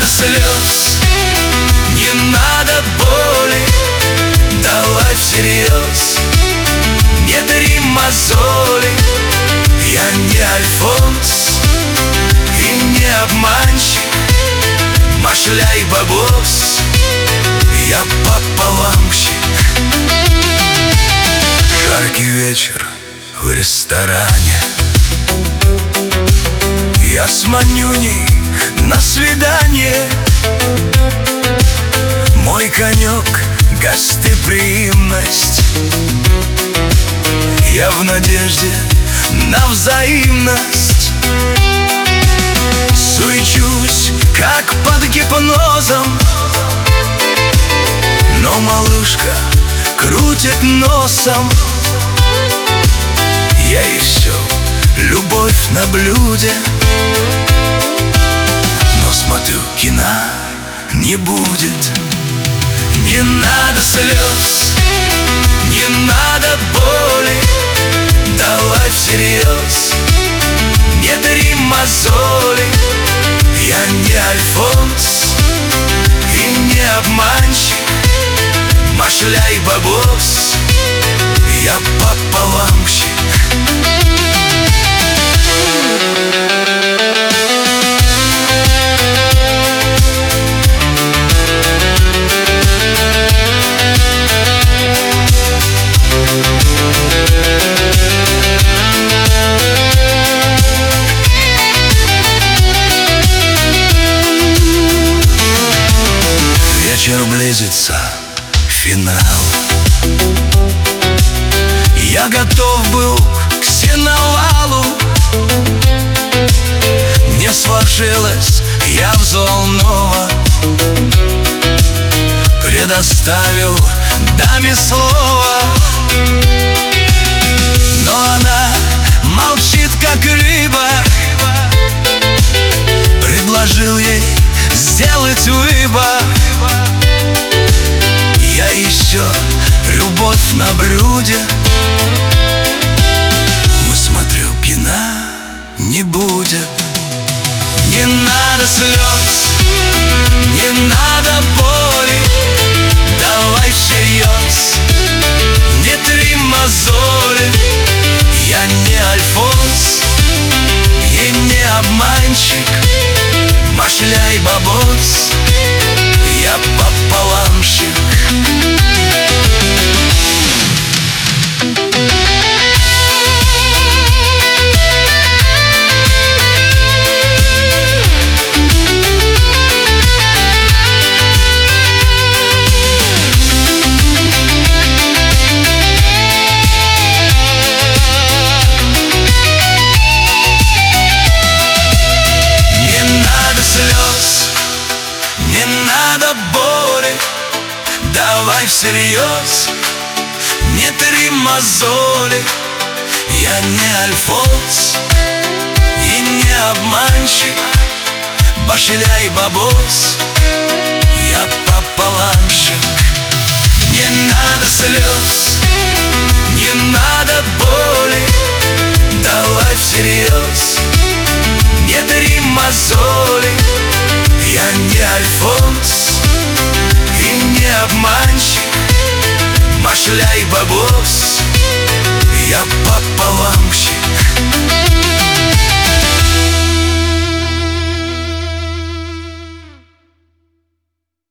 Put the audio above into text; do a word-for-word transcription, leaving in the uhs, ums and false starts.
надо слез, не надо боли, давай всерьез, не дари мозоли. Я не Альфонс и не обманщик, машляй бабос, я пополамщик. Жаркий вечер в ресторане, я с манюней на свидание. Мой конек — гостеприимность, я в надежде на взаимность. Суечусь, как под гипнозом, но малышка крутит носом. Я и все, любовь на блюде, но смотрю, кино не будет. Не надо слез, не надо боли, давай всерьез, не дари мозоли. Я не Альфонс и не обманщик, машляй бабос, я пополамщик. Вечер близится, финал. Я готов был к сеновалу, не сложилось, я взволнован. Предоставил даме слово, но она молчит, как рыба. Предложил ей сделать выбор. Я еще любовь на блюде, но смотрю, кино не будет. Не надо слез, не надо боли, давай всерьез, не три мозоли. Я не Альфонс и не обманщик, машляй бабос, я пополамщик. Не надо боли, давай всерьез, не три мозоли. Я не Альфонс и не обманщик, башляй бабос, я пополамщик. Не надо слез, не надо боли, давай всерьез, не дари мозоли. Я не Альфонс и не обманщик, машляй бабос, я пополамщик.